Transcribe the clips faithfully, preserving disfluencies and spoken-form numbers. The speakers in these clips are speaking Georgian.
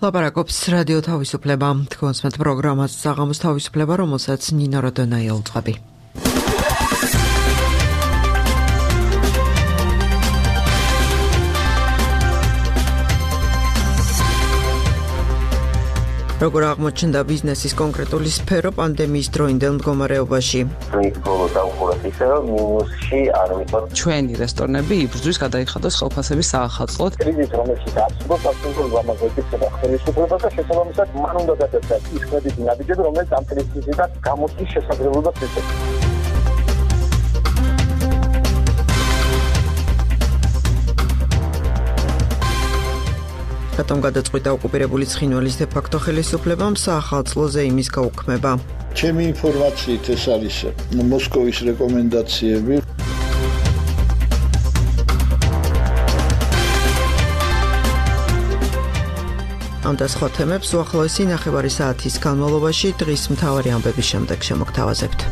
ლაპარაკობს რადიო თავისუფლება, თქვენს პროგრამას საღამოს თავისუფლება, რომელსაც ნინო როდონაი ელწყვები. როგორ აღმოჩნდა ბიზნესის კონკრეტული სფერო პანდემიის დროინდელ მდგომარეობაში? ჩვენი რესტორნები იბრძვის გადაიხადოს ხელფასების საახალწლოდ. კრიზისი, რომელშიც არსებობს აბსოლუტურ გამაგრებისა და ხელისუფლებას და შესაბამისად მან უნდა გადაწყვეტს ის კრედიტი ნაბიჯები, რომელიც ამ კრიზისიდან გამოსვლის შესაძლებლობას იძლევა. რატომ გადაწყვიტა ოკუპირებული ცხინვალის დე-ფაქტო ხელისუფლებამ საახალწლოზე იმის გაუქმება? ჩემი ინფორმაციით ეს არის მოსკოვის რეკომენდაციები. ამ და სხვა თემებს უახლოესი ნახევარი საათის განმავლობაში დღის მთავარი ამბების შემდეგ შემოგთავაზებთ.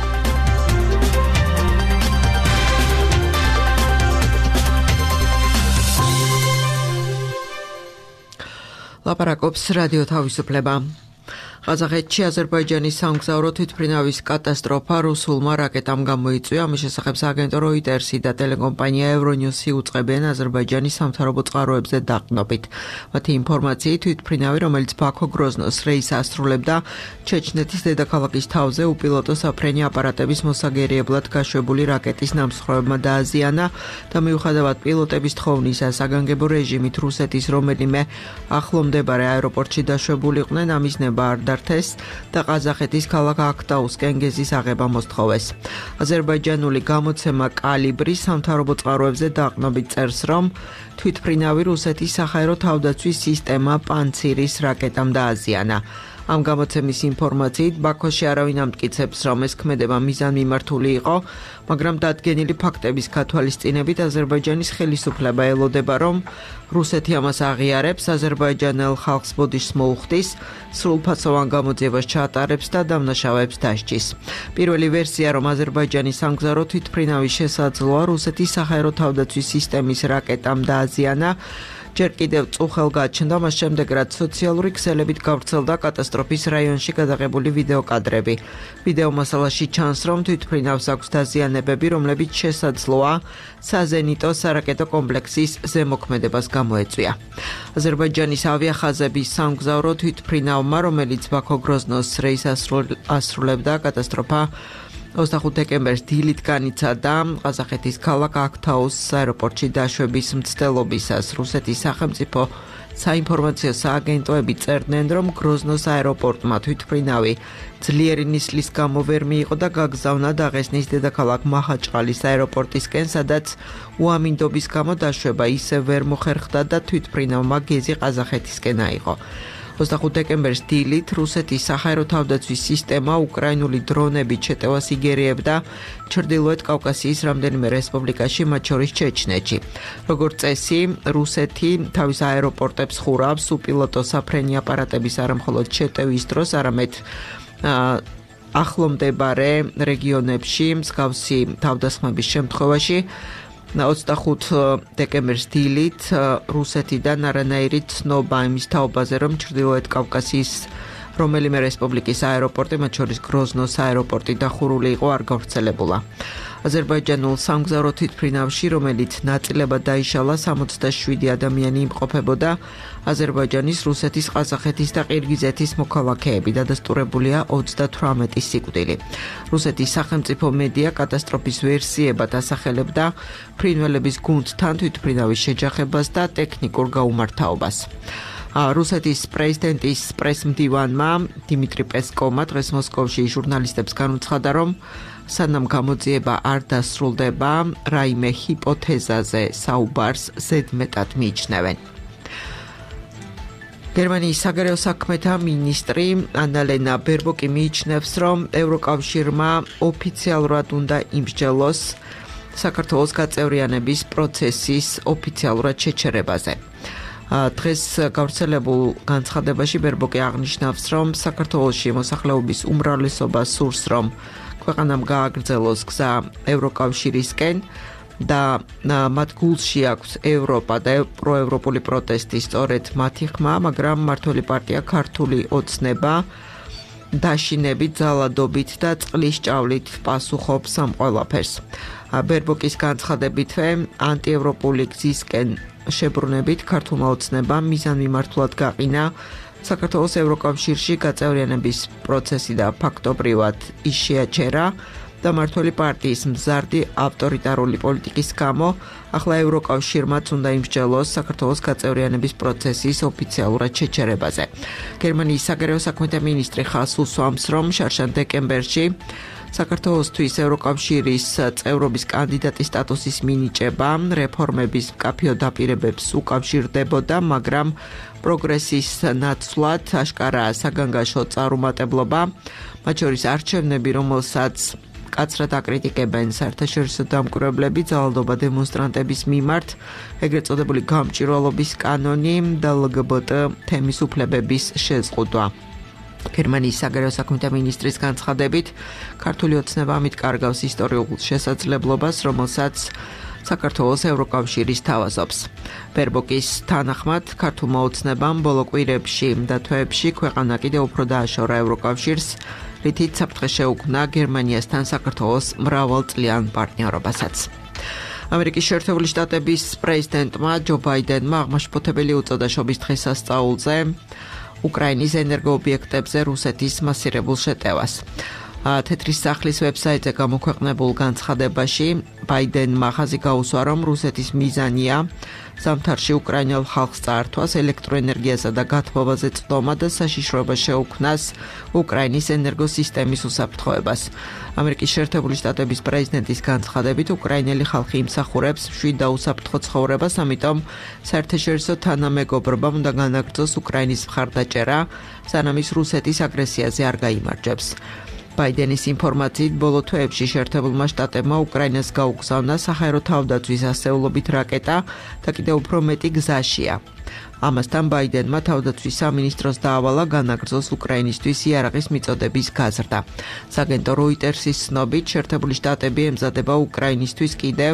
ლაპარაკობს რადიო თავისუფლება. ყაზახეთში აზერბაიჯანის სამგზავრო თვითმფრინავის კატასტროფა რუსულმა რაკეტამ გამოიწვია. ამის შესახებ სააგენტო როიტერსი და ტელეკომპანია ევრონიუსი უწყებენ აზერბაიჯანის სამთავრობო წყაროებზე დაყრდნობით. მათი ინფორმაციით თვითმფრინავი, რომელიც ბაქო გროზნოს რეისს ასრულებდა, ჩეჩნეთის დედაქალაქის თავზე უპილოტო საფრენი აპარატების მოსაგერიებლად გაშვებული რაკეტის ნამსხვრევებმა დააზიანა და მიუხედავად პილოტების თხოვნისა საგანგებო რეჟიმით რუსეთის რომელიმე ახლო მდებარე აეროპორტში დაშვებულიყვნენ, ამის ნება არ დართეს და ყაზახეთის ქალაქ აქტაუსკენ გეზის აღება მოსთხოვეს. აზერბაიჯანული გამოცემა კალიბრი სამთავრობო წყაროებზე დაყრდნობით წერს, რომ თვითმფრინავი რუსეთის საჰაერო თავდაცვის სისტემა პანცირის რაკეტამ დააზიანა. ამ გამოცემის ინფორმაციით ბაქოში არავინ ამტკიცებს, რომ ეს ქმედება მიზანმიმართული იყო, მაგრამ დადგენილი ფაქტების გათვალისწინებით აზერბაიჯანის ხელისუფლება ელოდება, რომ რუსეთი ამას აღიარებს, აზერბაიჯანელ ხალხს ბოდიშს მოუხდის, სრულფასოვან გამოძიებას ჩაატარებს და დამნაშავეებს დასჯის. პირველი ვერსია, რომ აზერბაიჯანის სამგზავრო თვითმფრინავის შესაძლოა რუსეთის საჰაერო თავდაცვის სისტემის რაკეტამ დააზიანა, ჯერ კიდევ წუხელ გაჩნდა, მას შემდეგ რაც სოციალური ქსელებით გავრცელდა კატასტროფის რაიონში გადაღებული ვიდეო კადრები. ვიდეო მასალაში ჩანს, რომ თვითმფრინავს აქვს დაზიანებები, რომლებიც შესაძლოა საზენიტო სარაკეტო კომპლექსის ზემოქმედებას გამოეწვია. აზერბაიჯანის ავიახაზების სამგზავრო თვითმფრინავმა, რომელიც ბაქო გროზნოს რეისს ასრულებდა, კატასტროფა ოცდახუთი დეკემბერს დილით განიცადა ყაზახეთის ქალაქ აქტაუსკის აეროპორტში დაშვების მცდელობისას. რუსეთის სახელმწიფო საინფორმაციო სააგენტოები წერდნენ, რომ გროზნოს აეროპორტმა თვითმფრინავი ძლიერი ნისლის გამო ვერ მიიღო და გაგზავნა დაღესტნის დედაქალაქ მაჰაჩყალის აეროპორტისკენ, სადაც უამინდობის გამო დაშვება ისევ ვერ მოხერხდა და თვითმფრინავმა გეზი ყაზახეთისკენ აიღო. ოცდახუთი დეკემბერს დილით რუსეთის საჰაერო თავდაცვის სისტემა უკრაინული დრონებით შეტევას იგერიებდა ჩრდილოეთ კავკასიის რამდენიმე რესპუბლიკაში, მათ შორის ჩეჩნეთში. როგორც წესი, რუსეთი თავის აეროპორტებს ხურავს უპილოტო საფრენი აპარატების არამხოლოდ შეტევის დროს, არამედ ახლო მდებარე რეგიონებში მსგავსი თავდასხმების შემთხვევაში. ოცდახუთი დეკემბერს დილით რუსეთიდან არანაირი ცნობა იმის თაობაზე, რომ ჩრდილოეთ კავკასიის რომელიმე რესპუბლიკის აეროპორტი, მათ შორის გროზნოს აეროპორტი დახურული იყო, არ გავრცელებულა. აზერბაიჯანულ სამგზავრო თვითმფრინავში, რომელიც ნაწილებად დაიშალა, სამოცდაშვიდი ადამიანი იმყოფებოდა. აზერბაიჯანის, რუსეთის, ყაზახეთის და ყირგიზეთის მოქალაქეები, დადასტურებულია ოცდათვრამეტი სიკვდილი. რუსეთის სახელმწიფო მედია კატასტროფის ვერსიებად ასახელებდა ფრინველების გუნდთან თვითმფრინავის შეჯახებას და ტექნიკურ გაუმართავობას. რუსეთის პრეზიდენტის პრესმდივანმა დიმიტრი პესკოვმა დღეს მოსკოვში ჟურნალისტებს განუცხადა, რომ სანამ გამოძიება არ დასრულდება, რაიმე ჰიპოთეზაზე საუბარს ზედმეტად მიიჩნევენ. გერმანიის საგარეო საქმეთა მინისტრი ანალენა ბერბოკი მიიჩნევს, რომ ევროკავშირმა ოფიციალურად უნდა იმსჯელოს საქართველოს გაწევრიანების პროცესის ოფიციალურად შეჩერებაზე. დღეს გავრცელებულ განცხადებაში ბერბოკი აღნიშნავს, რომ საქართველოში მოსახლეობის უმრავლესობა სურს, რომ ქვეყანამ გააგრძელოს გზა ევროკავშირისკენ, და მათ გულში აქვს ევროპა და პროევროპული პროტესტი, სწორედ მათი ხმა, მაგრამ მმართველი პარტია ქართული ოცნება დაშინებით, ძალადობით და წყლის ჭავლით პასუხობს ამ ყველაფერს. ბერბოკის განცხადებით, ანტიევროპული გზისკენ შებრუნებით ქართულმა ოცნებამ მიზანმიმართულად გაყინა საქართველოს ევროკავშირში გაწევრიანების პროცესი და ფაქტობრივად ის შეაჩერა და მმართველი პარტიის მზარდი ავტორიტარული პოლიტიკის გამო ახლა ევროკავშირმაც უნდა იმსჯელოს საქართველოს გაწევრიანების პროცესის ოფიციალურად შეჩერებაზე. გერმანიის საგარეო საქმეთა მინისტრი ხაზს უსვამს, რომ შარშან დეკემბერში საქართველოსთვის ევროკავშირის წევრობის კანდიდატის სტატუსის მინიჭება რეფორმების მკაფიო დაპირებებს უკავშირდებოდა, მაგრამ პროგრესის ნაცვლად აშკარაა საგანგაშო წარუმატებლობა, მათ შორის არჩევნები, რომელსაც კაცრად აკრიტიკებენ საერთაშორისო დამკვირვებლები, ძალადობა დემონსტრანტების მიმართ, ეგრეთ წოდებული გამჭვირვალობის კანონი და ელ გი ბე ტე თემის უფლებების შეზღუდვა. გერმანიის საგარეო საქმეთა მინისტრის განცხადებით, ქართული ოცნება ამით კარგავს ისტორიულ შესაძლებლობას, რომელსაც საქართველოს ევროკავშირის თავაზობს. ბერბოკის თანახმად, ქართულმა ოცნებამ ბოლო კვირებში და თვეებში ქვეყანა კიდევ უფრო დააშორა ევროკავშირს, რითიც საფრთხე შეუქმნა გერმანიასთან საქართველოს მრავალწლიან პარტნიორობასაც. ამერიკის შეერთებული შტატების პრეზიდენტმა ჯო ბაიდენმა აღმაშფოთებელი უწოდა შობის დღესასწაულზე უკრაინის ენერგოობიექტებზე რუსეთის მასირებულ შეტევას. თეთრი სახლის ვებსაიტზე გამოქვეყნებულ განცხადებაში ბაიდენმა ხაზი გაუსვა, რომ რუსეთის მიზანია ზამთარში უკრაინელ ხალხს წაართვას ელექტროენერგიასა და გათბობაზე წვდომა და საშიშროება შეუქმნას უკრაინის ენერგოსისტემის უსაფრთხოებას. ამერიკის შეერთებული შტატების პრეზიდენტის განცხადებით, უკრაინელი ხალხი იმსახურებს მშვიდ და უსაფრთხო ცხოვრებას, ამიტომ საერთაშორისო თანამეგობრობამ უნდა განაგრძოს უკრაინის მხარდაჭერა, სანამ ის რუსეთის აგრესიაზე არ გაიმარჯვებს. ბაიდენის ინფორმაციით, ბოლო თვეებში შეერთებულმა შტატებმა უკრაინას გაუგზავნა საჰაერო თავდაცვის ასეულობით რაკეტა და კიდევ უფრო მეტი გზაშია. ამასთან ბაიდენმა თავდაცვის სამინისტროს დაავალა განაგრძოს უკრაინისთვის იარაღის მიწოდების გაზრდა. სააგენტო როიტერსის ცნობით, შეერთებული შტატები ემზადება უკრაინისთვის კიდევ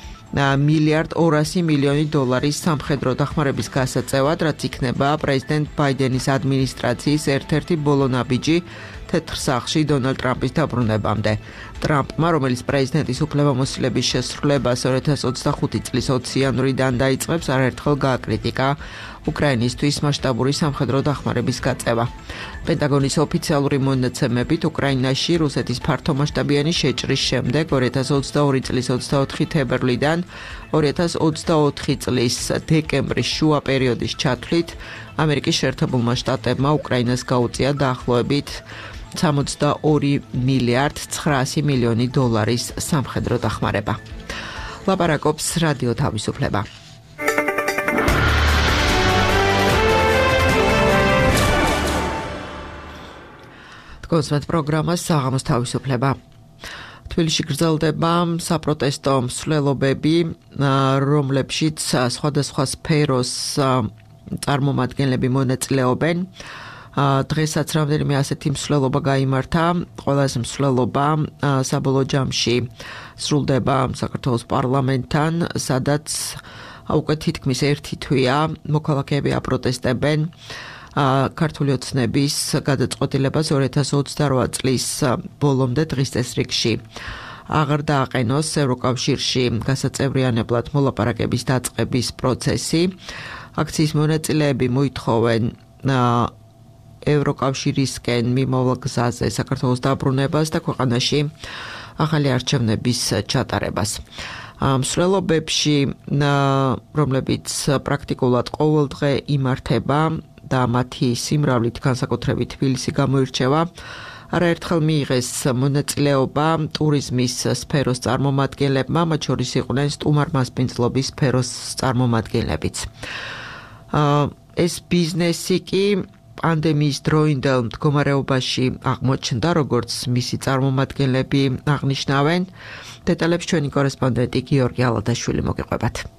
მილიარდ ორასი მილიონი დოლარის სამხედრო დახმარების გასაწევად, რაც იქნება პრეზიდენტ ბაიდენის ადმინისტრაციის ერთ-ერთი ბოლო ნაბიჯი თეთრ სახლში დონალდ ტრამპის დაბრუნებამდე. ტრამპმა, რომელიც პრეზიდენტის უფლებამოსილების შესრულებას ორი ათას ოცდახუთი წლის ოცი იანვრიდან დაიწყებს, არაერთხელ გააკრიტიკა უკრაინისთვის მასშტაბური სამხედრო დახმარების გაწევა. პენტაგონის ოფიციალური მონაცემებით, უკრაინაში რუსეთის ფართომასშტაბიანი შეჭრის შემდეგ ორი ათას ოცდაორი წლის ოცდაოთხი თებერვლიდან ორი ათას ოცდაოთხი წლის დეკემბრის შუა პერიოდის ჩათვლით, ამერიკის შეერთებულმა შტატებმა უკრაინას გაუწია დაახლოებით სამოცდაორი მილიარდ ცხრაასი მილიონი დოლარის სამხედრო დახმარება. ლაპარაკობს რადიო თავისუფლება. კონსვერტ პროგრამას საღამოს თავისუფლება. თბილისში გრძელდება საპროტესტო მსვლელობები, რომლებშიც სხვადასხვა სფეროს წარმომადგენლები მონაწილეობენ. დღესაც რამდენიმე ასეთი მსვლელობა გაიმართა. ყველაზე მსვლელობა საბოლოო ჯამში სრულდება საქართველოს პარლამენტთან, სადაც უკვე თითქმის ერთი თვეა მოქალაქეები აპროტესტებენ ქართული ოცნების გადაწყვეტილებას ორი ათას ოცდარვა წლის ბოლომდე დღის წესრიგში აღარ დააყენოს ევროკავშირში გასაწევრიანებლად მოლაპარაკების დაწყების პროცესი. აქციის მონაწილეები მოითხოვენ ევროკავშირისკენ მიმოვალ გზაზე საქართველოს დაბრუნებას და ქვეყანაში ახალი არჩევნების ჩატარებას. მსვლელობებში, რომლებიც პრაქტიკულად ყოველდღე იმართება და მათი სიმრავლით განსაკუთრებით თბილისი გამოირჩევა, არაერთხელ მიიღეს მონაწილეობა ტურიზმის სფეროს წარმომადგენლებმა, მათ შორის იყვნენ სტუმარ-მასპინძლობის სფეროს წარმომადგენლებიც. ეს ბიზნესი კი პანდემიის დროინდელ მდგომარეობაში აღმოჩნდა, როგორც მისი წარმომადგენლები აღნიშნავენ. დეტალებს ჩვენი კორესპონდენტი გიორგი ალადაშვილი მოგიყვებათ.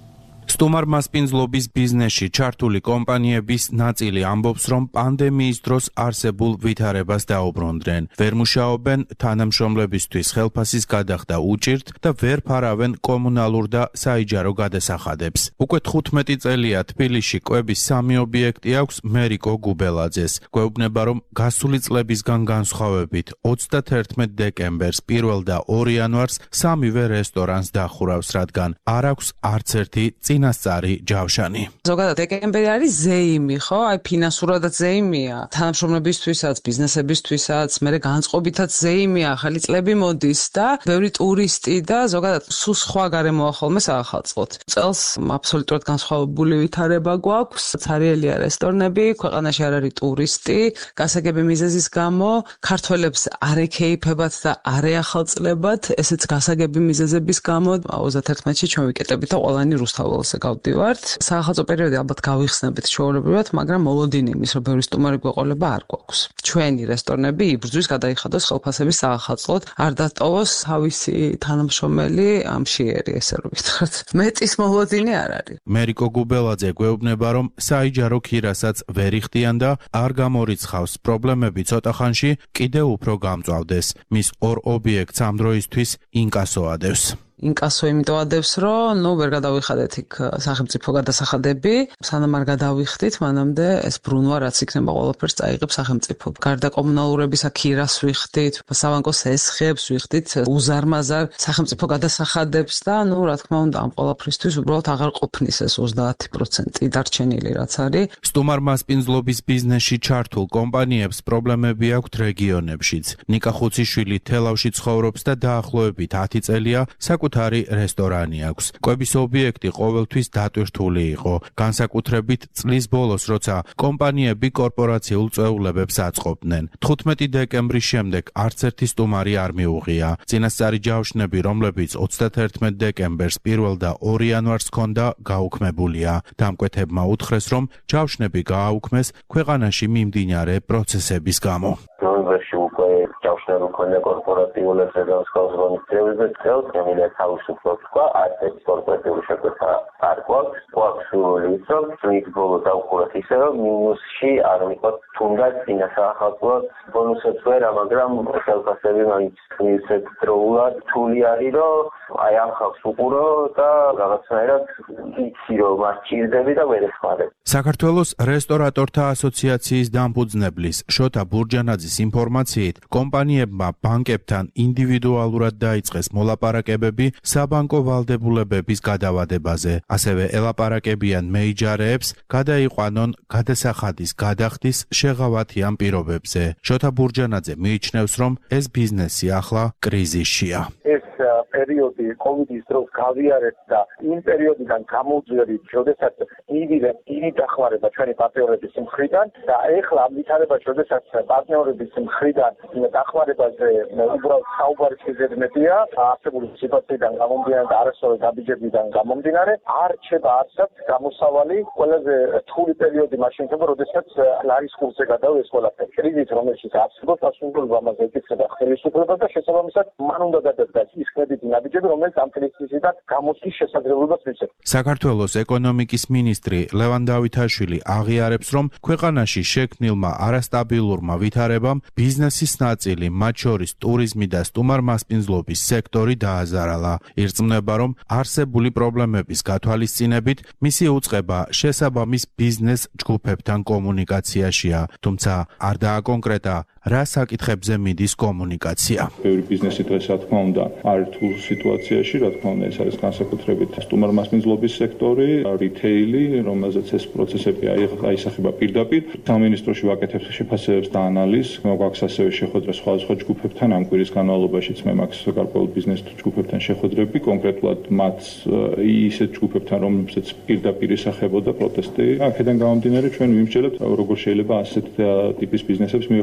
სტუმარ-მასპინძლობის ბიზნესში ჩართული კომპანიების ნაწილი ამბობს, რომ პანდემიის დროს არსებულ ვითარებას დაუბრუნდნენ. ვერ მუშაობენ, თანამშრომლებისთვის ხელფასის გადახდა უჭირთ და ვერ ფარავენ კომუნალურ და საიჯარო გადასახადებს. უკვე თხუთმეტი წელია თბილისში კვების სამი ობიექტი აქვს მერიკო გუბელაძეს. გვეუბნება, რომ გასული წლებისგან განსხვავებით ოცდათერთმეტ დეკემბერს, პირველ და ორ იანვარს სამივე რესტორანს დახურავს, რადგან არ აქვს არც ერთი წინასწარი ჯავშანი. ზოგადად დეკემბერი არის ზეიმი, ხო? აი ფინანსურადაც ზეიმია, თანამშრომლებისთვისაც, ბიზნესებისთვისაც, მე განწყობითაც ზეიმია, ახალი წლები მოდის და ბევრი ტურისტი და ზოგადად სულ სხვა გარემოა ხოლმე საახალწლოდ. წელს აბსოლუტურად განსხვავებული ვითარება გვაქვს, ცარიელია რესტორნები, ქვეყანაში არ არის ტურისტი, გასაგები მიზეზის გამო ქართველებს არ ექეიფებათ და არ ეახალწლებათ, ესეც გასაგები მიზეზების გამო ოცდათერთმეტში ჩვენ ვიკეტებით და ყველანი რუსთაველზე გავდივართ. საახალწლო პერიოდი ალბათ გავიხსნებით ჩვეულებრივად, მაგრამ მოლოდინი იმის, რომ ბევრი სტუმარი გვეყოლება არ გვაქვს. ჩვენი რესტორნები იბრძვის გადაიხადოს ხელფასების საახალწლოდ, არ დატოვოს თავისი თანამშრომელი ამშიერი, ესე რომ ვიტყვათ. მეტის მოლოდინი არ არის. მერიკო გუბელაძე გვეუბნება, რომ საიჯარო ქირასაც ვერ იხდიან და არ გამორიცხავს პრობლემები ცოტა ხანში კიდევ უფრო გამწვავდეს. მის ორ ობიექტს ამ დროისთვის ინკასო ადევს. ინკასო იმიტომ ადევს, რომ ნუ ვერ გადავიხადეთ იქ სახელმწიფო გადასახადები, სანამ არ გადავიხდით, მანამდე ეს ბრუნვა რაც იქნება ყველაფერს წაიღებს სახელმწიფო. გარდა კომუნალურებისა ქირას ვიხდით, სავანკოს ესხებს ვიხდით, უზარმაზარ სახელმწიფო გადასახადებს და ნუ რა თქმა უნდა ამ ყველაფრისთვის უბრალოდ აღარ ყოფნის ეს ოცდაათი პროცენტი დარჩენილი რაც არის. სტუმარ-მასპინძლობის ბიზნესში ჩართულ კომპანიებს პრობლემები აქვთ რეგიონებშიც. ნიკა ხუციშვილი თელავში ცხოვრობს და დაახლოებით ათი წელია საკუთარი რესტორანი აქვს. კვების ობიექტი ყოველთვის დატვირთული იყო, განსაკუთრებით წლის ბოლოს, როცა კომპანიები კორპორაციულ წვეულებებს აწყობდნენ. თხუთმეტი დეკემბრის შემდეგ არც ერთი სტუმარი არ მიუღია. წინასწარი ჯავშნები, რომლებიც ოცდათერთმეტ დეკემბერს, პირველ და ორ იანვარს ჰქონდა, გაუქმებულია. დამკვეთებმა უთხრეს, რომ ჯავშნები გააუქმეს ქვეყანაში მიმდინარე პროცესების გამო. ნოემბერში უკვე ჯავშნები მქონდა კორპორატიულებს და განსხვავებული წევრებს წელს ემილია თავისუფლად თქვა არც ერთი კორპორატიული შეკვეთა არ გვაქვს გვაქვს სრული რომ წლის ბოლო დავხურათ ისე რომ მინუსში არ ვიყოთ თუნდაც წინა საახალწლოდ ბონუსებს ვერა მაგრამ ხელფასები მაინც ისეთ დროულად რთული არის რომ აი ამ ხალხს უყურო და რაღაცნაირად იცი რომ არ ჭირდები და ვერ ეხმარებ. საქართველოს რესტორატორთა ასოციაციის დამფუძნებლის შოთა ბურჯანაძის ინფორმაციით, კომპანიებმა ბანკებთან ინდივიდუალურად დაიწყეს მოლაპარაკებები საბანკო ვალდებულებების გადავადებაზე. ასევე ელაპარაკებიან მეიჯარეებს, გადაიყვანონ გადასახადის გადახდის შეღავათი ამ პირობებზე. შოთა ბურჯანაძე მიიჩნევს, რომ ეს ბიზნესი ახლა კრიზისშია. ეს პერიოდი კოვიდის დროს გავიარეთ და იმ პერიოდიდან გამოვძვერით, როდესაც ივიდე ივი დახმარება ჩვენი პარტნიორების მხრიდან და ეხლა ამ ვითარებაში, როდესაც პარტნიორების მხრიდან დახმარებაზე უბრალოდ საუბარი შეგედმეტია, არსებული სიტუაციიდან გამომდინარე და არასწორი გაბიჯებიდან გამომდინარე, არ რჩება არსად გამოსავალი ყველაზე რთული პერიოდი მაშინ ხდება, როდესაც ლარის კურსზე გადავეს ყველაფერი. კრიზის რომელშიც არსებობს პასუხისმგებლობა ამაზე ეკითხება ხელისუფლებას და შესაბამისად მან უნდა გადადგას ის კრედიტი ნაბიჯები, რომელიც ამ კრიზისიდან გამოსვლის შესაძლებლობას მისცემს. საქართველოს ეკონომიკის მინისტრი ლევან დავითაშვილი აღიარებს, რომ ქვეყანაში შექმნილმა არასტაბილურმა ვითარებამ ბიზნესის ნაწილი, მათ შორის ტურიზმი და სტუმარ-მასპინძლობის სექტორი დააზარალა. ირწმუნება, რომ არსებული პრობლემების გათვალისწინებით მისი უწყება შესაბამის ბიზნეს ჯგუფებთან კომუნიკაციაშია, თუმცა არ დააკონკრეტა რა საკითხებზე მიდის კომუნიკაცია. ბევრი ბიზნესი დღეს რა თქმა უნდა არის რთულ სიტუაციაში, რა თქმა უნდა ეს არის განსაკუთრებით სტუმარ-მასპინძლობის სექტორი, რითეილი, რომელზეც ეს პროცესები აისახება პირდაპირ. სამინისტროში ვაკეთებ შეფასებებს და ანალიზს, გვაქვს ასევე შეხვედრა სხვადასხვა ჯგუფებთან, ამ კვირის განმავლობაშიც მე მაქვს გარკვეულ ბიზნეს ჯგუფებთან შეხვედრები, კონკრეტულად მათ ისეთ ჯგუფებთან, რომლებსაც პირდაპირ ისახებოდა პროტესტი. აქედან გამომდინარე ჩვენ ვიმსჯელებთ, როგორ შეიძლება ასეთ ტიპის ბიზნესებს მივეხმაროთ.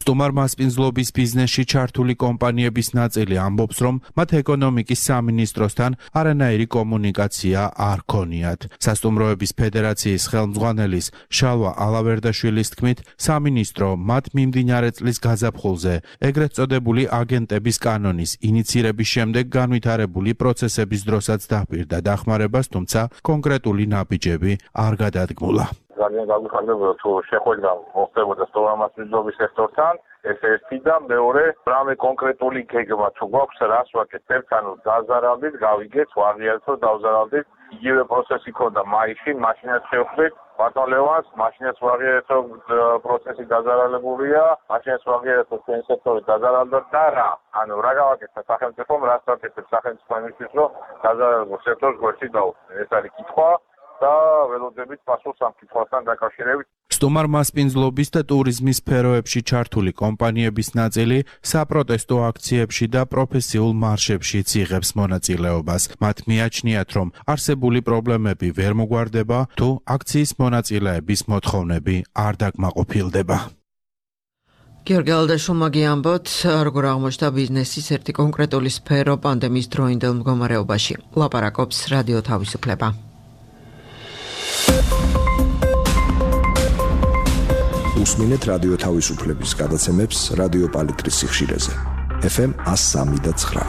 სტუმარ მასპინძლობის ბიზნესში ჩართული კომპანიების ნაწილი ამბობს, რომ მათ ეკონომიკის სამინისტროსთან არანაირი კომუნიკაცია არ ქონიათ. სასტუმროების ფედერაციის ხელმძღვანელის შალვა ალავერდაშვილის თქმით, სამინისტრო მათ მიმდინარე წლის გაზაფხულზე ეგრეთ წოდებული აგენტების კანონის ინიცირების შემდეგ განვითარებული პროცესების დროსაც დაჰპირდა დახმარებას, თუმცა კონკრეტული ნაბიჯები არ გადადგმულა. ძალიან გაგვიხარდებოდა თუ შეხვედრა მოხდებოდა სტუმარ მასპინძლობის სექტორთან, ეს ერთი და მეორე, რამე კონკრეტული გეგმა თუ გვაქვს, რას ვაკეთებთ, ერთთან დაზარავდით, გავიგეთ, ვაღიარებთ, დავზარავდით. იგივე პროცესი ქონდა მაისში, მაშინაც შევხვდით ბატონ ლევანს, მაშინაც ვაღიარებთ, პროცესი დაზარალებულია, მაშინაც ვაღიარებთ, თქვენი სექტორი დაზარალდა და რა. ანუ რა გავაკეთეთ სახელმწიფომ, რას ვაკეთებთ სახელმწიფო იმისთვის, რომ დაზარალებულ სექტორს გვერდით დაუხსნათ. ეს არის კითხვა. და ველოდებით პასუხს ამ კითხვასთან დაკავშირებით. სტუმარ მასპინძლობის და ტურიზმის სფეროებში ჩართული კომპანიების ნაწილი საპროტესტო აქციებში და პროფესიულ მარშებშიც იღებს მონაწილეობას. მათ მიაჩნიათ, რომ არსებული პრობლემები ვერ მოგვარდება, თუ აქციის მონაწილეების მოთხოვნები არ დაკმაყოფილდება. გიორგი ალდაშულმა გიამბოთ, როგორ აღმოჩნდა ბიზნესის ერთი კონკრეტული სფერო პანდემიის დროინდელ მდგომარეობაში. ლაპარაკობს რადიო თავისუფლება. უსმინეთ რადიო თავისუფლების გადაცემებს რადიო პალიტრის სიხშირეზე. ეფ ემ one oh three point nine.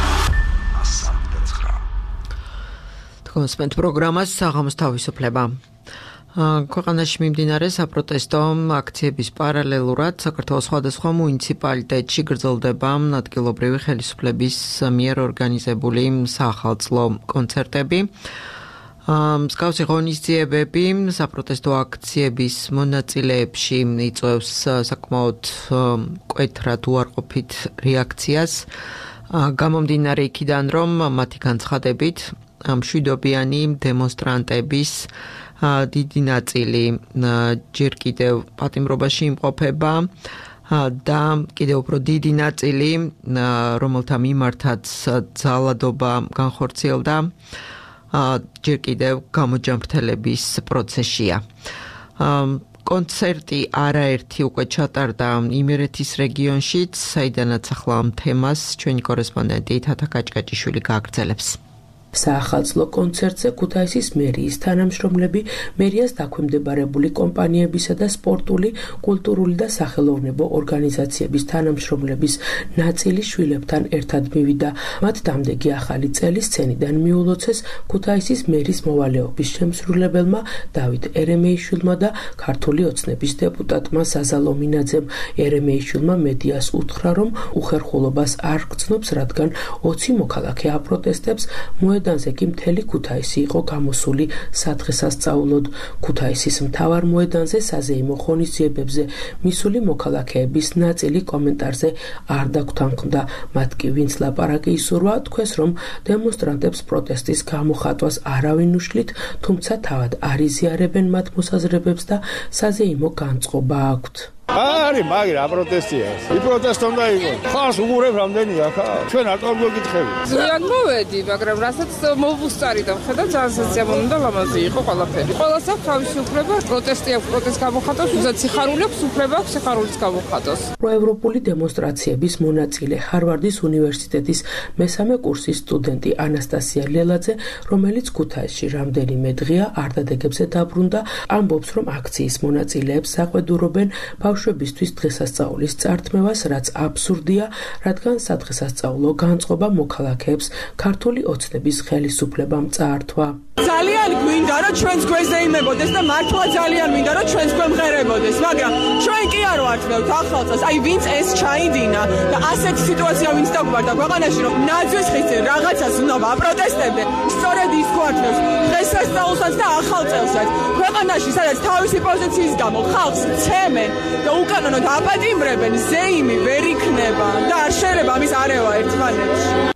თქვენს პროგრამას საღამოს თავისუფლება. ქვეყანაში მიმდინარე საპროტესტო აქციების პარალელურად საქართველოს სხვადასხვა მუნიციპალიტეტში გრძელდება ადგილობრივი ხელისუფლების მიერ ორგანიზებული საახალწლო კონცერტები. მსგავსი ღონისძიებები საპროტესტო აქციების მონაწილეებში იწვევს საკმაოდ მკვეთრად უარყოფით რეაქციას. გამომდინარე იქიდან, რომ მათი განცხადებით მშვიდობიანი დემონსტრანტების დიდი ნაწილი ჯერ კიდევ პატიმრობაში იმყოფება და კიდევ უფრო დიდი ნაწილი, რომელთა მიმართაც ძალადობა განხორციელდა, ჯერ კიდევ გამოჯამრთელების პროცესია. კონცერტი არაერთი უკვე ჩატარდა იმერეთის რეგიონშიც, საიდანაც ახლა ამ თემას ჩვენი კორესპონდენტი თათა კაჭკაჭიშვილი გააგრძელებს. საახალწლო კონცერტზე ქუთაისის მერიის თანამშრომლები, მერიას დაქვემდებარებული კომპანიებისა და სპორტული, კულტურული და სახელოვნებო ორგანიზაციების თანამშრომლების ნაწილი შვილებთან ერთად მივიდა. მათ დამდეგი ახალი წელი სცენიდან მიულოცეს ქუთაისის მერის მოვალეობის შემსრულებელმა დავით ერემეიშვილმა და ქართული ოცნების დეპუტატმა საზალო მინაძემ. ერემეიშვილმა მედიას უთხრა, რომ უხერხულობას არ გრძნობს, რადგან ოცი მოქალაქე აპროტესტებს, მოედანზე კი მთელი ქუთაისი იყო გამოსული სადღესასწაულოდ. ქუთაისის მთავარ მოედანზე საზეიმო ღონისძიებებზე მისული მოქალაქეების ნაწილი კომენტარზე არ დაგვთანხმდა. მათ კი ვინც ლაპარაკი ისურვა, თქვეს, რომ დემონსტრანტებს პროტესტის გამოხატვას არავინ უშლით, თუმცა თავად არ იზიარებენ მათ მოსაზრებებს და საზეიმო განწყობა აქვთ. არი მაგრა პროტესტია. ი პროტესტი უნდა იყოს. ხალხს უგურებ რამდენია ხა? ჩვენ აკავ გეკითხები. ზიან მოვედი, მაგრამ რასაც მოვუსწარი და ხედა ძალიან სოციალური და ლამაზი იყო ყველაფერი. ყველას აქვს თავისი უფლება, პროტესტი აქვს, პროტესტს გამოხატავს, უზად სიხარული აქვს, უფლება აქვს სიხარულის გამოხატოს. პროევროპული დემონსტრაციების მონაწილე ჰარვარდის უნივერსიტეტის მესამე კურსის სტუდენტი ანასტასია ლელაძე, რომელიც ქუთაისში რამდენიმე დღეა არდადეგებზე დაბრუნდა, ამბობს, რომ აქციის მონაწილეებს საყვედურობენ ბავშვებისთვის დღესასწაულის წართმევას, რაც აბსურდია, რადგან სადღესასწაულო განწყობა მოქალაქეებს ქართული ოცნების ხელისუფლებამ წაართვა. ძალიან გვინდა რომ ჩვენს გვერდზე იმებოდეს და მართლა ძალიან მინდა რომ ჩვენს გვემღერებოდეს, მაგრამ ჩვენ კი არ ვართმევთ ახალწელს, აი ვინც ეს ჩაიდინა და ასეთი სიტუაცია ვინც დაგვარდა ქვეყანაში, რომ ნაძვის ხისზე რაღაცას უნდა აპროტესტებდე, სწორედ ის გვართმევს დღესასწაულსაც და ახალწელსაც. ქვეყანაში სადაც თავისი პოზიციის გამო ხალხს ცემენ და უკანონოდ აპატიმრებენ, ზეიმი ვერ იქნება და არ შეიძლება ამის არევა ერთმანეთში.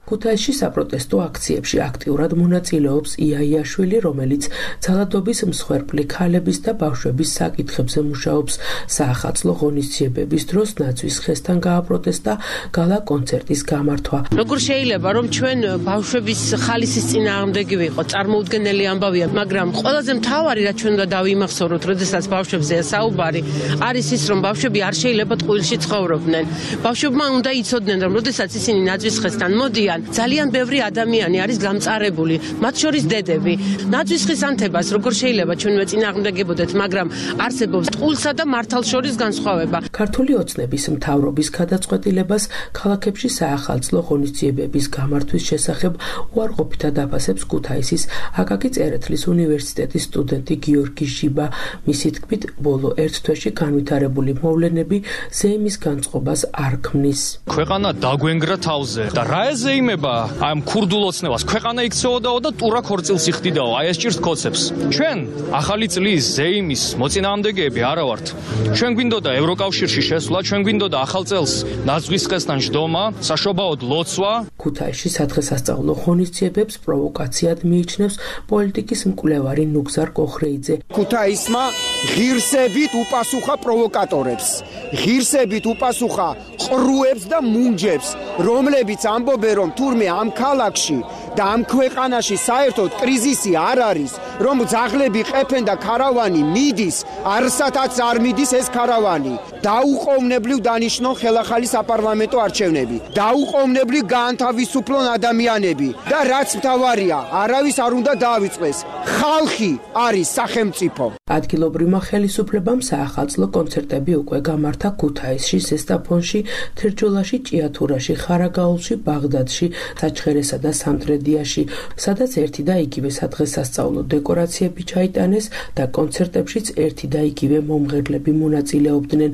ქუთაისში საპროტესტო აქციებში აქტიურად მონაწილეობს იაიაშვილი, რომელიც ძალადობის მსხვერპლი ქალების და ბავშვების საკითხებზე მუშაობს. საახალწლო ღონისძიებების დროს ნაძვის ხესთან გააპროტესტა გალა კონცერტის გამართვა. როგორ შეიძლება რომ ჩვენ ბავშვების ხალისის წინააღმდეგი ვიყო, წარმოუდგენელი ამბავია, მაგრამ ყველაზე მთავარი რაც ჩვენ უნდა დავიმახსოვროთ, როდესაც ბავშვებზეა საუბარი, არის ის, რომ ბავშვები არ შეიძლება ტყუილში ცხოვრობდნენ. ბავშვებმა უნდა იცოდნენ, რომ როდესაც ისინი ნაძვის ხესთან მოდიან, ძალიან ბევრი ადამიანი არის გამწარებული, მათ შორის დედები. ნაძვის ხის ანთებას როგორ შეიძლება ჩვენ მეწინააღმდეგებოდეთ, მაგრამ არსებობს ტყუილსა და მართალს შორის განსხვავება. ქართული ოცნების მთავრობის გადაწყვეტილებას ქალაქებში საახალწლო ღონისძიებების გამართვის შესახებ უარყოფითად აფასებს ქუთაისის აკაკი წერეთლის უნივერსიტეტის სტუდენტი გიორგი ჟიბა. მისი თქმით, ბოლო ერთ თვეში განვითარებული მოვლენები ზეიმის განწყობას არ ქმნის. ქვეყანა დაგვენგრა თავზე და რა ეზეიმება აი ამ ქურდულ ოცნებას? ქვეყანა იქცეოდაო და ტურა ქორწილს იხდიდაო, აი ეს ჭირს კოცებს. ჩვენ ახალი წლის ზეიმის მოწინააღმდეგეები არა ვართ. ჩვენ გვინდოდა ევროკავშირში შესვლა, ჩვენ გვინდოდა ახალ წელს ნაძვის ხესთან ჯდომა, საშობაოდ ლოცვა. ქუთაისში სადღესასწაულო ღონისძიებებს პროვოკაციად მიიჩნევს პოლიტიკის მკვლევარი ნუგზარ კოხრეიძე. ქუთაისმა ღირსებით უპასუხა პროვოკატორებს, ღირსებით უპასუხა ყრუებს და მუნჯებს, რომლებიც ამბობენ, რომ თურმე ამ ქალაქში და ამ ქვეყანაში საერთოდ კრიზისი არ არის, რომ ძაღლები ყეფენ და ქარავანი მიდის, არსათაც არ მიდის ეს ქარავანი. დაუყოვნებლივ დანიშნონ ხელახალი საპარლამენტო არჩევნები, დაუყოვნებლივ გაანთავისუფლონ ადამიანები და რაც მთავარია, არავის არ უნდა დაავიწყდეს. ხალხი არის სახელმწიფო. ადგილობრივმა ხელისუფლებამ საახალწლო კონცერტები უკვე გამართა ქუთაისში, ზესტაფონში, თერჯოლაში, ჭიათურაში, ხარაგაულში, ბაღდადში, საჩხერესა და სამტრედიაში, სადაც ერთი და იგივე სადღესასწაულო დეკორაციები ჩაიტანეს და კონცერტებშიც ერთი და იგივე მომღერლები მონაწილეობდნენ.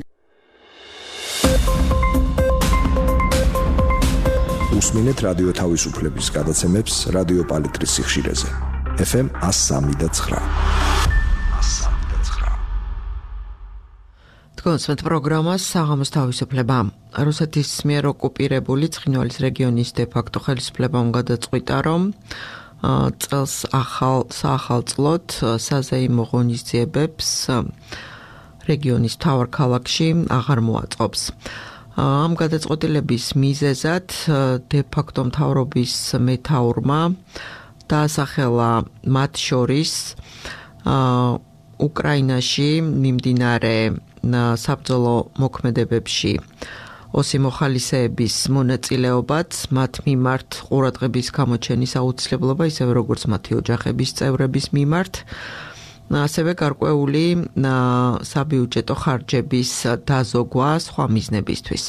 უსმინეთ რადიო თავისუფლების გადაცემებს რადიო პალიტრის სიხშირეზე. ეფ ემ one oh three და nine. თქვენს პროგრამას საღამოს თავისუფლება. რუსეთის მიერ ოკუპირებული ცხინვალის რეგიონის დე-ფაქტო ხელისუფლებამ გადაწყვიტა, რომ წელს ახალ საახალწლოდ საზეიმო ღონისძიებებს რეგიონის მთავარ ქალაქში აღარ მოაწყობს. ამ გადაწყვეტილების მიზეზად დე-ფაქტო მთავრობის მეთაურმა დაასახელა მათ შორის უკრაინაში მიმდინარე საბრძოლო მოქმედებებში ოსი მოხალისეების მონაწილეობაც, მათ მიმართ ყურადღების გამოჩენის აუცილებლობა, ისევე როგორც მათი ოჯახების წევრების მიმართ, ასევე გარკვეული საბიუჯეტო ხარჯების დაზოგვა სხვა მიზნებისთვის.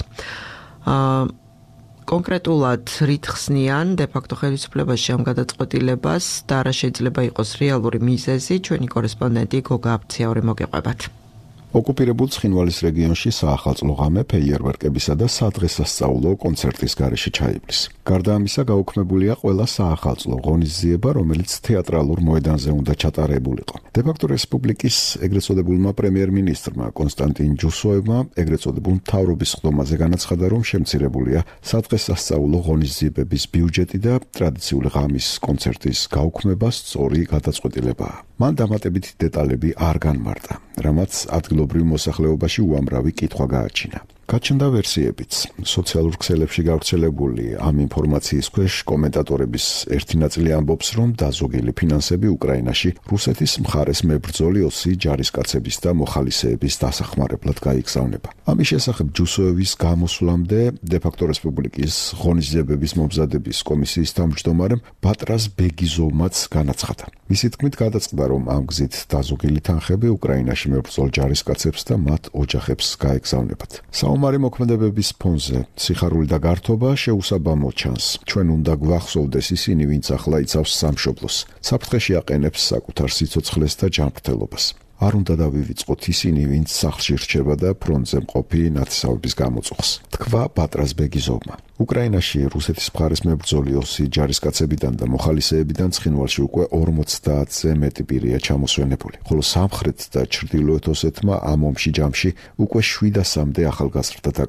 კონკრეტულად რით ხსნიან დე-ფაქტო ხელისუფლებაში ამ გადაწყვეტილებას და რა შეიძლება იყოს რეალური მიზეზი, ჩვენი კორესპონდენტი გოგა აფციაური მოგეყვებათ. ოკუპირებულ ცხინვალის რეგიონში საახალწლო ღამე ფეიერვერკებისა და სადღესასწაულო კონცერტის გარეშე ჩაივლის. გარდა ამისა, გაუქმებულია ყველა საახალწლო ღონისძიება, რომელიც თეატრალურ მოედანზე უნდა ჩატარებულიყო. დე-ფაქტო რესპუბლიკის ეგრეთ წოდებულმა პრემიერ-მინისტრმა კონსტანტინ ჯუსოევმა ეგრეთ წოდებულ მთავრობის ხდომაზე განაცხადა, რომ შემცირებულია სადღესასწაულო ღონისძიებების ბიუჯეტი და ტრადიციული ღამის კონცერტის გაუქმება სწორი გადაწყვეტილებაა. მან დამატებითი დეტალები არ განმარტა, რამაც ადგილობრივ მოსახლეობაში უამრავი კითხვა გააჩინა. გაჩნდა ვერსიებიც. სოციალურ ქსელებში გავრცელებული ამ ინფორმაციის ქვეშ კომენტატორების ერთი ნაწილი ამბობს, რომ დაზოგილი ფინანსები უკრაინაში რუსეთის მხარეს მებრძოლი ოსი ჯარისკაცების და მოხალისეების დასახმარებლად გაიგზავნება. ამის შესახებ ჯუსოევის გამოსვლამდე დე-ფაქტო რესპუბლიკის ღონისძიებების მომზადების კომისიის თავმჯდომარემ ბატრას ბეგიზოვმაც განაცხადა. მისი თქმით გადაწყდა, რომ ამ გზით დაზოგილი თანხები უკრაინაში მებრძოლ ჯარისკაცებს და მათ ოჯახებს გაეგზავნებათ. საომარი მოქმედებების ფონზე სიხარული და გართობა შეუსაბამო ჩანს. ჩვენ უნდა გვახსოვდეს ისინი, ვინც ახლა იცავს სამშობლოს. საფრთხეში აყენებს საკუთარ სიცოცხლეს და ჯანმრთელობას. არ უნდა დავივიწყოთ ისინი, ვინც სახლში რჩება და ფრონტზე მყოფი ნათესავების გამოწვხს. თქვა ბატრას ბეგიზოვმა. უკრაინაში რუსეთის მხარეს მებრძოლი ოსი ჯარისკაცებიდან და მოხალისეებიდან ცხინვალში უკვე ორმოცდაათზე მეტი პირია ჩამოსვენებული, ხოლო სამხრეთ და ჩრდილოეთ ოსეთმა ამ ომში ჯამში უკვე შვიდასამდე ახალგაზრდა დაკარგა.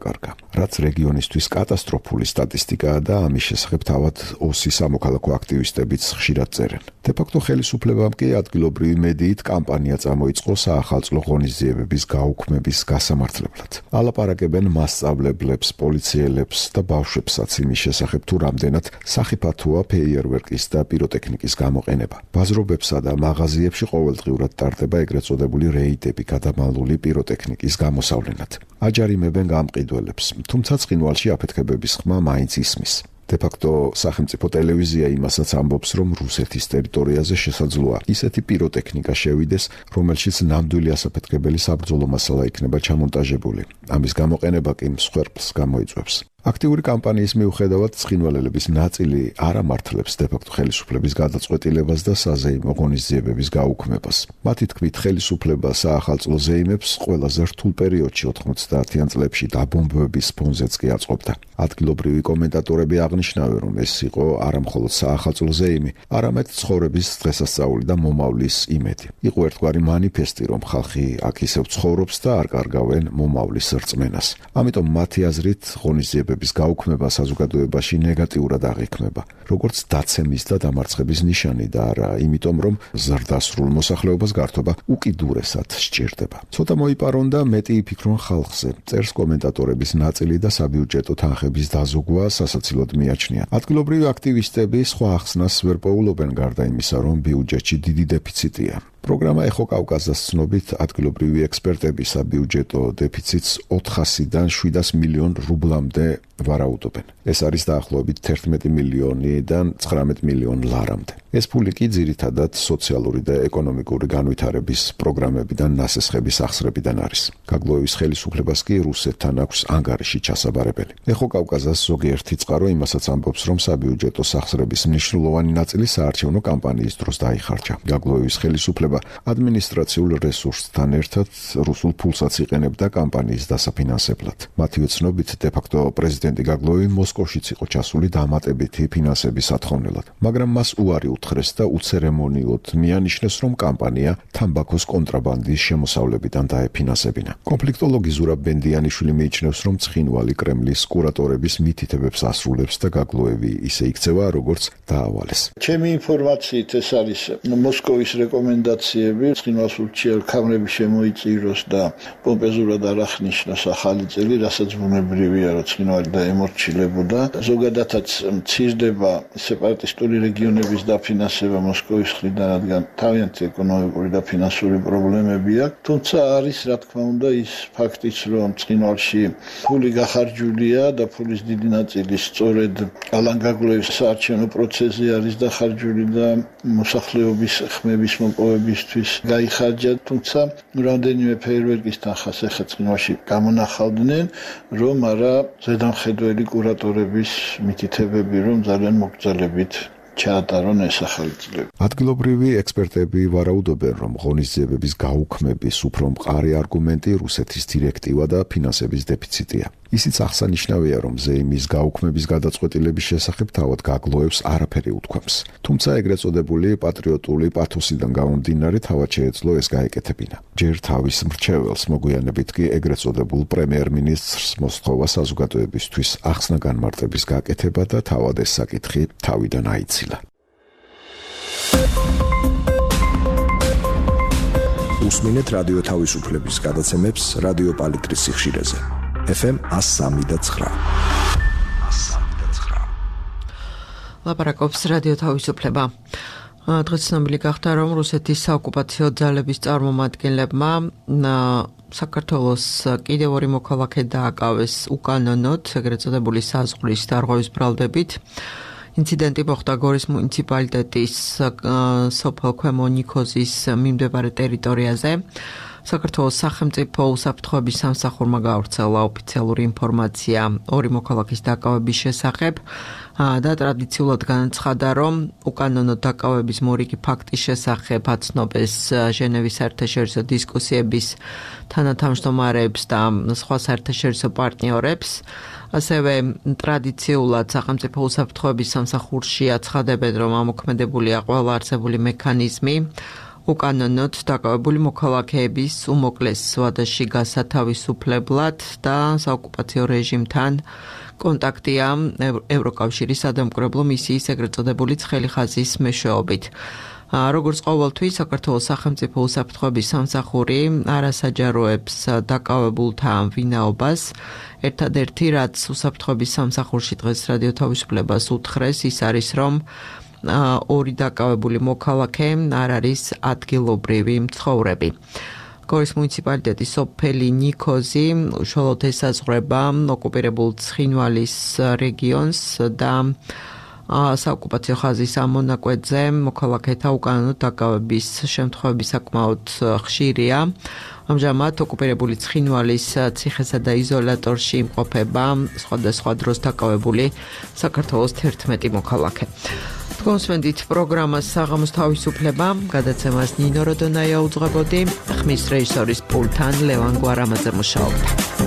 რაც რეგიონისთვის კატასტროფული სტატისტიკაა და ამის შესახებ თავად ოსი სამოქალაქო აქტივისტებიც ხშირად წერენ. De facto ხელისუფლებამ კი ადგილობრივი მედიით კამპანია წამოიწყო საახალწლო ღონისძიებების გაუქმების გასამართლებლად. ალაპარაკებენ მასწავლებლებს, პოლიციელებს და ბავშვებსაც იმის შესახებ თუ რამდენად სახიფათოა ფეიერვერკის და პიროტექნიკის გამოყენება. ბაზრობებსა და მაღაზიებში ყოველდღიურად ტარდება ეგრეთ წოდებული რეიდები გადამალული პიროტექნიკის გამოსავლენად. აჯარიმებენ გამყიდველებს, თუმცა ცხინვალში აფეთქებების ხმა მაინც ისმის. De facto სახელმწიფო ტელევიზია იმასაც ამბობს, რომ რუსეთის ტერიტორიაზე შესაძლოა ისეთი პიროტექნიკა შევიდეს, რომელშიც ნამდვილი ასაფეთქებელი საბრძოლო მასალა იქნება ჩამონტაჟებული. ამის გამოყენება კი მსხვერპლს გამოიწვევს. აქტიური კამპანიის მიუხედავად ცხინვალელების ნაწილი არ ამართლებს de facto ხელისუფლების გადაწყვეტილებას და საზეიმო ღონისძიებების გაუქმებას. მათი თქმით, ხელისუფლება საახალწლო ზეიმებს ყველაზე რთულ პერიოდში ოთხმოცდაათიან წლებში დაბომბვების ფონზეც კი აწყობდა. ადგილობრივი კომენტატორები აღნიშნავენ, რომ ეს იყო არა მხოლოდ საახალწლო ზეიმი, არამედ ცხოვრების დღესასწაული და მომავლის იმედი. იყო ერთგვარი მანიფესტი, რომ ხალხი აქ ისევ ცხოვრობს და არ კარგავენ მომავლის რწმენას. ამიტომ მათი აზრით ღონისძიებების გაუქმება საზოგადოებაში ნეგატიურად აღიქმება, როგორც დაცემის და დამარცხების ნიშანი და არა იმიტომ, რომ ზრდასრულ მოსახლეობას გართობა უკიდურესად სჭირდება. ცოტა მოიპარონ და მეტი იფიქრონ ხალხზე, წერს კომენტატორების ნაწილი და საბიუჯეტო თანხების დაზოგვა სასაცილოდ მიაჩნია. ადგილობრივი აქტივისტები სხვა ახსნას ვერ პოულობენ გარდა იმისა, რომ ბიუჯეტში დიდი დეფიციტია. პროგრამა ეხო კავკასიას ცნობით ადგილობრივი ექსპერტები საბიუჯეტო დეფიციტს ოთხასიდან შვიდას მილიონ რუბლამდე ვარაუდობენ. ეს არის დაახლოებით თერთმეტი მილიონიდან ცხრამეტ მილიონ ლარამდე. ეს ფული კი ძირითადად სოციალური და ეკონომიკური განვითარების პროგრამებიდან ნასესხების ახსრებიდან არის. გაგლოევის ხელისუფლებას კი რუსეთთან აქვს ანგარიში ჩასაბარებელი. ეხო კავკასიას ზოგიერთი წყარო იმასაც ამბობს, რომ საბიუჯეტო სახსრების მნიშვნელოვანი ნაწილი საარჩევნო კამპანიის დროს დაიხარჯა. გაგლოევის ხელისუფლება ადმინისტრაციულ რესურსთან ერთად რუსულ ფულსაც იყენებდა კამპანიის დასაფინანსებლად. მათივე ცნობით, de facto პრეზიდენტი გაგლოევი მოსკოვშიც იყო ჩასული დამატებითი ფინანსების ათხოვნელად, მაგრამ მას უარი უთხრეს და უცერემონიოდ მიანიშნეს, რომ კამპანია თამბაქოს კონტრაბანდის შემოსავლებიდან დაეფინანსებინა. კონფლიქტოლოგი ზურაბ ბენდიანიშვილი მიიჩნევს, რომ ცხინვალი კრემლის კურატორების მითითებებს ასრულებს და გაგლოევი ისე იქცევა, როგორც დაავალეს. ჩემი ინფორმაციით ეს არის მოსკოვის რეკომენდაციები, ცხინვალსულში კამრები შემოიწიროს და პომპეზურად არ აღნიშნოს ახალი წელი, რასაც ბუნებრივია, რომ ცხინვალი დაემორჩილებოდა. ზოგადადაც მცირდება სეპარატისტული რეგიონების დაფინანსება მოსკოვის მხრიდან, რადგან თავიანთი ეკონომიკური და ფინანსური პრობლემები აქვს. თუმცა არის, რა თქმა უნდა, ის ფაქტიც, რომ ცხინვალში ფული გახარჯულია და ფულის დიდი ნაწილი სწორედ ალან გაგლოევის საარჩევნო პროცესზე არის დახარჯული და მოსახლეობის ხმების მოპოვებისთვის გაიხარჯა. თუმცა რამდენიმე ფეიერვერკის თანხას ახლა ცხინვალში გამონახავდნენ, რომ არა ზედამხედველი კურატორების მითითებები, რომ ძალიან მოგრძალებით ჩაატარონ ეს ახალი წლები. ადგილობრივი ექსპერტები ვარაუდობენ, რომ ღონისძიებების გაუქმების უფრო მყარი არგუმენტი რუსეთის დირექტივა და ფინანსების დეფიციტია. ისიც აღსანიშნავია, რომ ზეიმის გაუქმების გადაწყვეტილების შესახებ თავად გაგლოევს არაფერი უთქვამს. თუმცა ეგრეთ წოდებული პატრიოტული პათოსიდან გამომდინარე თავად შეეძლო ეს გაეკეთებინა. ჯერ თავის მრჩეველს, მოგვიანებით კი ეგრეთ წოდებულ პრემიერ-მინისტრს მოსთხოვა საზოგადოებისთვის ახსნა განმარტების გაკეთება და თავად ეს საკითხი თავიდან აიცილა. უსმინეთ რადიო თავისუფლების გადაცემებს რადიო პალიტრის სიხშირეზე. ეფ ემ εκατო სამი და ცხრა. ლაპარაკობს რადიო თავისუფლება. დღეს ცნობილი გახდა, რომ რუსეთის საოკუპაციო ძალების წარმომადგენლებმა საქართველოს კიდევ ორი მოქალაქე დააკავეს უკანონოდ, ეგრეთ წოდებული საზღვრის დარღვევის ბრალდებით. ინციდენტი მოხდა გორის მუნიციპალიტეტის სოფელ ქვემო ნიქოზის მიმდებარე ტერიტორიაზე. საქართველოს სახელმწიფო უსაფრთხოების სამსახურმა გაავრცელა ოფიციალური ინფორმაცია ორი მოქალაქის დაკავების შესახებ და ტრადიციულად განაცხადა, რომ უკანონოდ დაკავების მორიგი ფაქტის შესახებ აცნობეს ჟენევის საერთაშორისო დისკუსიების თანათავმჯდომარეებს და სხვა საერთაშორისო პარტნიორებს. ასევე ტრადიციულად სახელმწიფო უსაფრთხოების სამსახურში აცხადებენ, რომ ამოქმედებულია ყველა არსებული მექანიზმი უკანონოდ დაკავებული მოქალაქეების უმოკლეს ვადაში გასათავისუფლებლად და საოკუპაციო რეჟიმთან კონტაქტია ევროკავშირის სადამკვირვებლო მისიის ეგრეთ წოდებული ცხელი ხაზის მეშვეობით. როგორც ყოველთვის საქართველოს სახელმწიფო უსაფრთხოების სამსახური არასაჯაროებს დაკავებულთა ვინაობას. ერთადერთი რაც უსაფრთხოების სამსახურში დღეს რადიო თავისუფლებას უთხრეს ის არის რომ ორი დაკავებული მოქალაქე არ არის ადგილობრივი მცხოვრები. გორის მუნიციპალიტეტის სოფელი ნიქოზი უშუალოდ ესაზღვრება ოკუპირებულ ცხინვალის რეგიონს და საოკუპაციო ხაზის ამონაკვეთზე მოქალაქეთა უკანონო დაკავების შემთხვევები საკმაოდ ხშირია. ამჟამად ოკუპირებული ცხინვალის ციხესა და იზოლატორში იმყოფება სხვადასხვა დროს დაკავებული საქართველოს თერთმეტი მოქალაქე. თქვენსვენდით პროგრამას საღამოს თავისუფლება, გადაცემას ნინო როდონაია უძღვებოდი, ხმის რეჟისორის პულტთან ლევან გვარამაძე მუშაობდა.